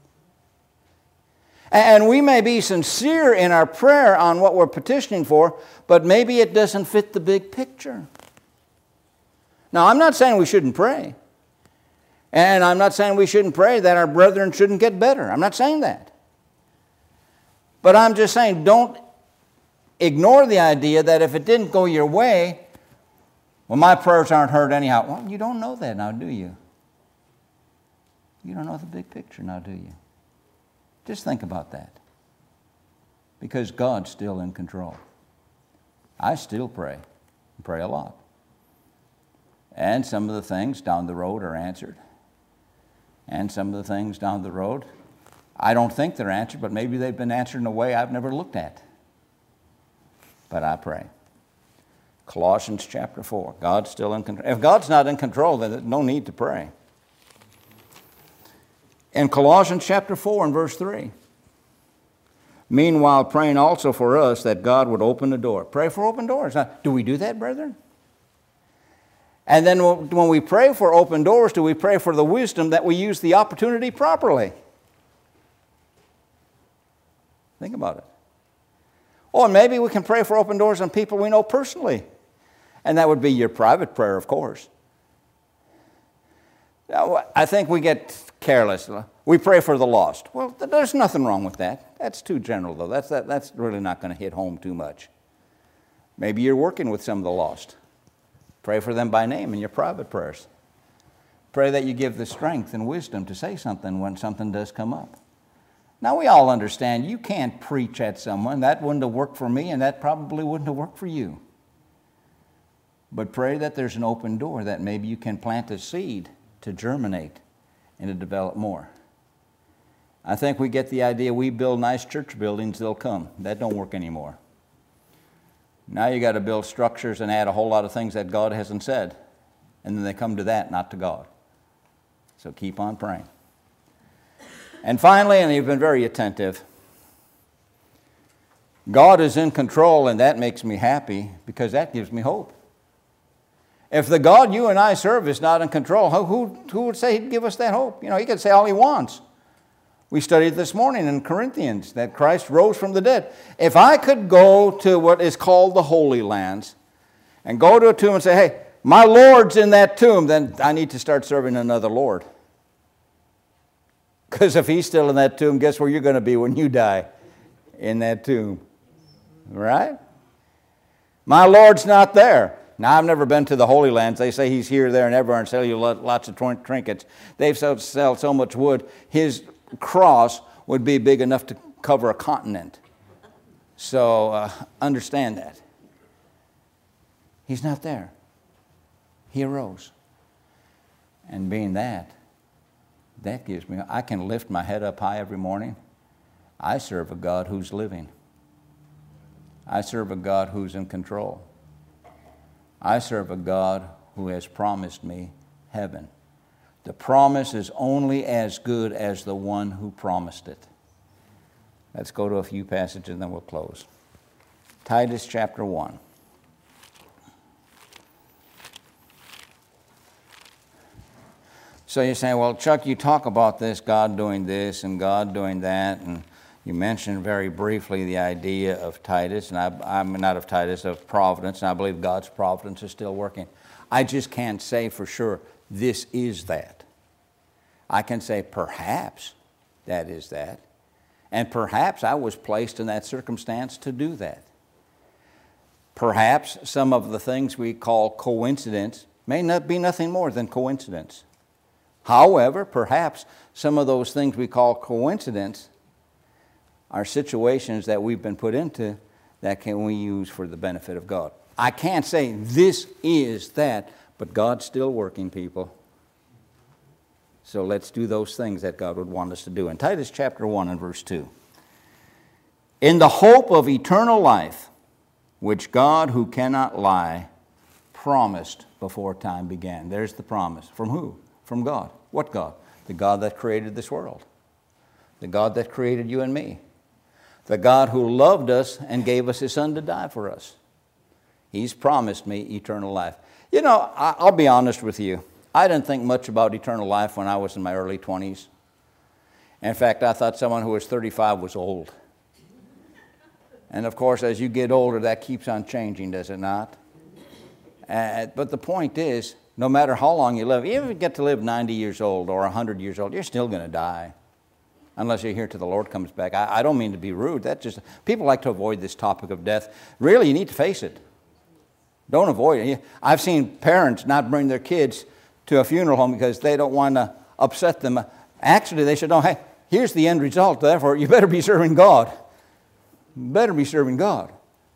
And we may be sincere in our prayer on what we're petitioning for, but maybe it doesn't fit the big picture. Now, I'm not saying we shouldn't pray. And I'm not saying we shouldn't pray that our brethren shouldn't get better. I'm not saying that. But I'm just saying don't ignore the idea that if it didn't go your way, well, my prayers aren't heard anyhow. Well, you don't know that now, do you? You don't know the big picture now, do you? Just think about that. Because God's still in control. I still pray a lot. And some of the things down the road are answered. And some of the things down the road, I don't think they're answered, but maybe they've been answered in a way I've never looked at. But I pray. Colossians chapter 4. God's still in control. If God's not in control, then there's no need to pray. In Colossians chapter 4 and verse 3. Meanwhile, praying also for us that God would open the door. Pray for open doors. Now, do we do that, brethren? And then when we pray for open doors, do we pray for the wisdom that we use the opportunity properly? Think about it. Or maybe we can pray for open doors on people we know personally. And that would be your private prayer, of course. Now, I think we get careless. We pray for the lost. Well, there's nothing wrong with that. That's too general, though. That's really not going to hit home too much. Maybe you're working with some of the lost. Pray for them by name in your private prayers. Pray that you give the strength and wisdom to say something when something does come up. Now, we all understand you can't preach at someone. That wouldn't have worked for me, and that probably wouldn't have worked for you. But pray that there's an open door that maybe you can plant a seed to germinate and to develop more. I think we get the idea we build nice church buildings, they'll come. That don't work anymore. Now you got to build structures and add a whole lot of things that God hasn't said. And then they come to that, not to God. So keep on praying. And finally, and you've been very attentive, God is in control, and that makes me happy because that gives me hope. If the God you and I serve is not in control, who would say he'd give us that hope? You know, he could say all he wants. We studied this morning in Corinthians that Christ rose from the dead. If I could go to what is called the Holy Lands and go to a tomb and say, hey, my Lord's in that tomb, then I need to start serving another Lord. Because if he's still in that tomb, guess where you're going to be when you die? In that tomb. Right? My Lord's not there. Now, I've never been to the Holy Lands. They say he's here, there, and everywhere and sell you lots of trinkets. They sell so much wood, his cross would be big enough to cover a continent. So understand that. He's not there. He arose. And being that gives me, I can lift my head up high every morning. I serve a God who's living. I serve a God who's in control. I serve a God who has promised me heaven. The promise is only as good as the one who promised it. Let's go to a few passages and then we'll close. Titus chapter 1. So you're saying, well, Chuck, you talk about this, God doing this and God doing that, and you mentioned very briefly the idea of Titus, and I'm not of Titus, of providence, and I believe God's providence is still working. I just can't say for sure this is that. I can say perhaps that is that, and perhaps I was placed in that circumstance to do that. Perhaps some of the things we call coincidence may not be nothing more than coincidence. However, perhaps some of those things we call coincidence are situations that we've been put into that can we use for the benefit of God. I can't say this is that, but God's still working, people. So let's do those things that God would want us to do. In Titus chapter 1 and verse 2. In the hope of eternal life, which God, who cannot lie, promised before time began. There's the promise. From who? From God. What God? The God that created this world. The God that created you and me. The God who loved us and gave us His Son to die for us. He's promised me eternal life. You know, I'll be honest with you. I didn't think much about eternal life when I was in my early 20s. In fact, I thought someone who was 35 was old. And of course, as you get older, that keeps on changing, does it not? But the point is, no matter how long you live, even if you get to live 90 years old or 100 years old, you're still going to die. Unless you're here till the Lord comes back. I don't mean to be rude. People like to avoid this topic of death. Really, you need to face it. Don't avoid it. I've seen parents not bring their kids to a funeral home because they don't want to upset them. Actually, they should know, hey, here's the end result. Therefore, you better be serving God. Better be serving God.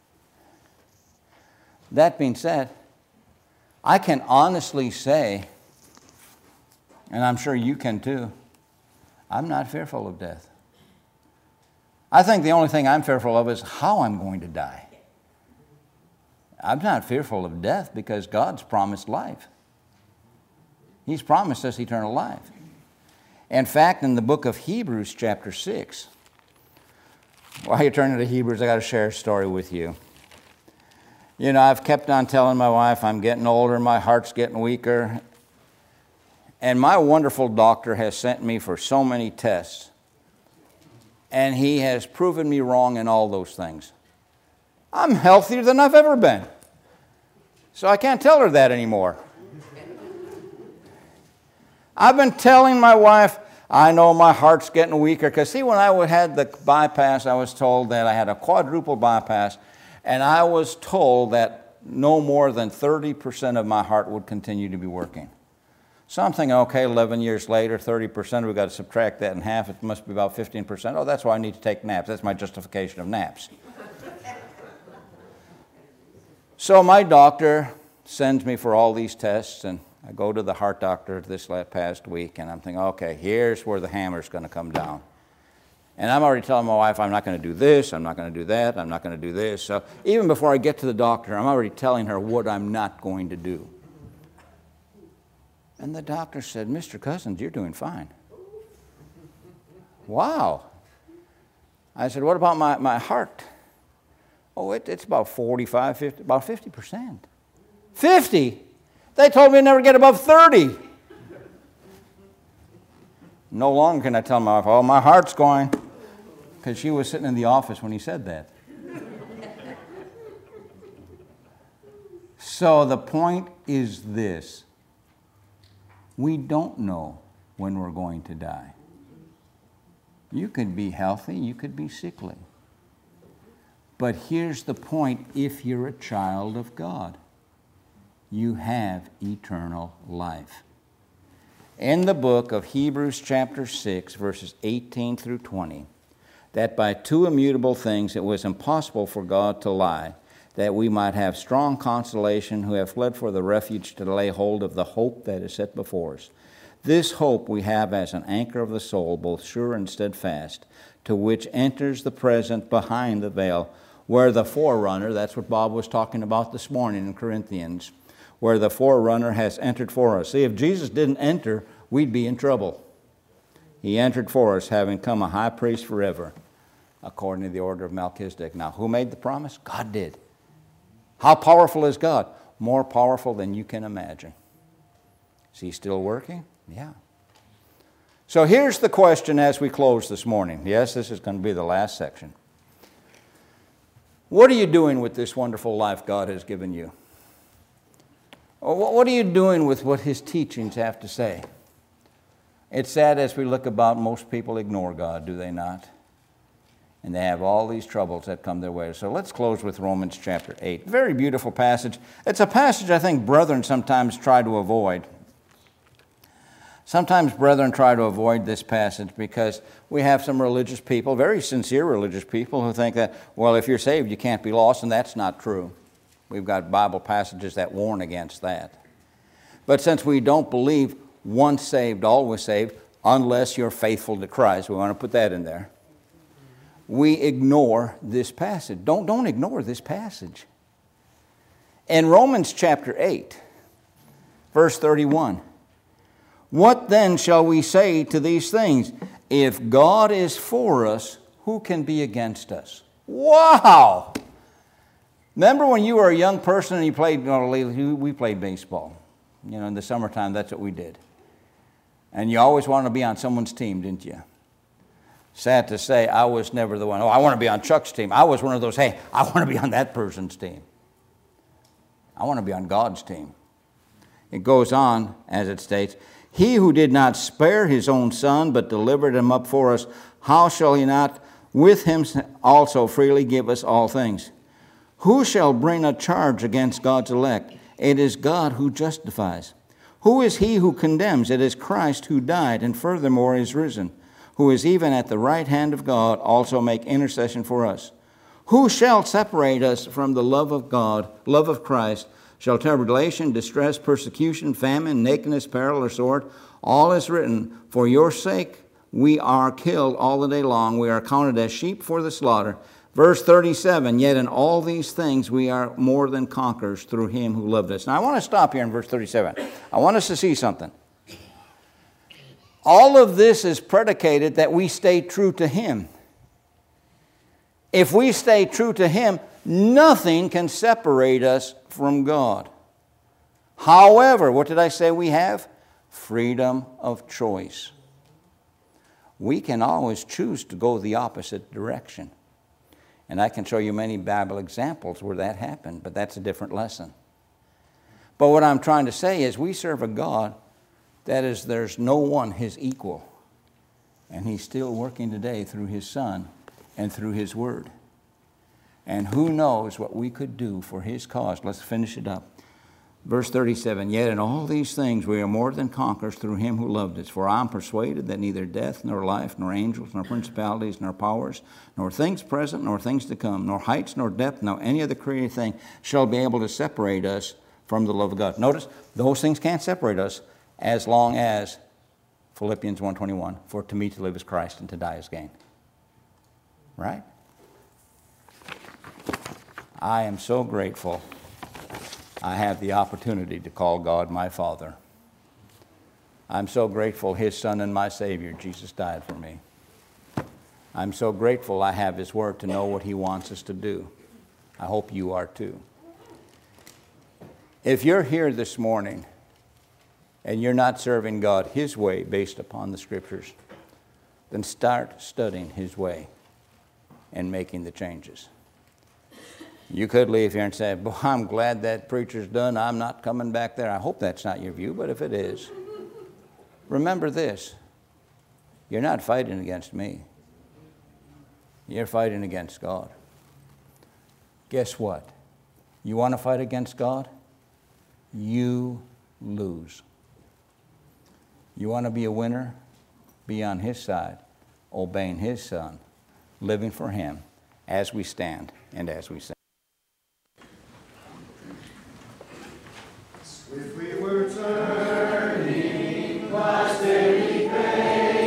That being said, I can honestly say, and I'm sure you can too, I'm not fearful of death. I think the only thing I'm fearful of is how I'm going to die. I'm not fearful of death because God's promised life. He's promised us eternal life. In fact, in the book of Hebrews chapter 6, while you're turning to Hebrews, I got to share a story with you. You know, I've kept on telling my wife I'm getting older, my heart's getting weaker. And my wonderful doctor has sent me for so many tests. And he has proven me wrong in all those things. I'm healthier than I've ever been. So I can't tell her that anymore. I've been telling my wife, I know my heart's getting weaker. Because see, when I had the bypass, I was told that I had a quadruple bypass. And I was told that no more than 30% of my heart would continue to be working. So I'm thinking, okay, 11 years later, 30%, we've got to subtract that in half. It must be about 15%. Oh, that's why I need to take naps. That's my justification of naps. So my doctor sends me for all these tests, and I go to the heart doctor this past week, and I'm thinking, okay, here's where the hammer's going to come down. And I'm already telling my wife, I'm not going to do this, I'm not going to do that, I'm not going to do this. So even before I get to the doctor, I'm already telling her what I'm not going to do. And the doctor said, Mr. Cousins, you're doing fine. Wow. I said, what about my heart? Oh, it's about 45, 50, about 50%. 50? They told me to never get above 30. No longer can I tell my wife, oh, my heart's going. Because she was sitting in the office when he said that. So the point is this. We don't know when we're going to die. You could be healthy, you could be sickly. But here's the point, if you're a child of God, you have eternal life. In the book of Hebrews chapter 6, verses 18 through 20, that by two immutable things it was impossible for God to lie, that we might have strong consolation who have fled for the refuge to lay hold of the hope that is set before us. This hope we have as an anchor of the soul, both sure and steadfast, to which enters the present behind the veil, where the forerunner, that's what Bob was talking about this morning in Corinthians, where the forerunner has entered for us. See, if Jesus didn't enter, we'd be in trouble. He entered for us, having come a high priest forever, according to the order of Melchizedek. Now, who made the promise? God did. How powerful is God? More powerful than you can imagine. Is He still working? Yeah. So here's the question as we close this morning. Yes, this is going to be the last section. What are you doing with this wonderful life God has given you? What are you doing with what His teachings have to say? It's sad as we look about, most people ignore God, do they not? And they have all these troubles that come their way. So let's close with Romans chapter 8. Very beautiful passage. It's a passage I think brethren sometimes try to avoid. Sometimes brethren try to avoid this passage because we have some religious people, very sincere religious people, who think that, well, if you're saved, you can't be lost, and that's not true. We've got Bible passages that warn against that. But since we don't believe once saved, always saved, unless you're faithful to Christ, we want to put that in there, we ignore this passage. Don't ignore this passage. In Romans chapter 8, verse 31, what then shall we say to these things? If God is for us, who can be against us? Wow! Remember when you were a young person and you played, we played baseball. You know, in the summertime, that's what we did. And you always wanted to be on someone's team, didn't you? Sad to say, I was never the one. Oh, I want to be on Chuck's team. I was one of those, hey, I want to be on that person's team. I want to be on God's team. It goes on, as it states, He who did not spare His own Son, but delivered Him up for us, how shall He not with Him also freely give us all things? Who shall bring a charge against God's elect? It is God who justifies. Who is he who condemns? It is Christ who died and furthermore is risen, who is even at the right hand of God, also make intercession for us. Who shall separate us from the love of God, love of Christ? Shall tribulation, distress, persecution, famine, nakedness, peril, or sword? All is written, for your sake we are killed all the day long. We are counted as sheep for the slaughter. Verse 37, yet in all these things we are more than conquerors through Him who loved us. Now I want to stop here in verse 37. I want us to see something. All of this is predicated that we stay true to Him. If we stay true to Him, nothing can separate us from God. However, what did I say we have? Freedom of choice. We can always choose to go the opposite direction. And I can show you many Bible examples where that happened, but that's a different lesson. But what I'm trying to say is we serve a God that is, there's no one His equal. And He's still working today through His Son and through His Word. And who knows what we could do for His cause. Let's finish it up. Verse 37, yet in all these things we are more than conquerors through Him who loved us. For I am persuaded that neither death, nor life, nor angels, nor principalities, nor powers, nor things present, nor things to come, nor heights, nor depth, nor any other created thing shall be able to separate us from the love of God. Notice, those things can't separate us as long as Philippians 1:21, for to me to live is Christ and to die is gain. Right? I am so grateful I have the opportunity to call God my Father. I'm so grateful His Son and my Savior, Jesus, died for me. I'm so grateful I have His Word to know what He wants us to do. I hope you are too. If you're here this morning and you're not serving God His way based upon the Scriptures, then start studying His way and making the changes. You could leave here and say, boy, I'm glad that preacher's done. I'm not coming back there. I hope that's not your view, but if it is, remember this. You're not fighting against me. You're fighting against God. Guess what? You want to fight against God? You lose. You want to be a winner? Be on His side, obeying His Son, living for Him as we stand and as we sing.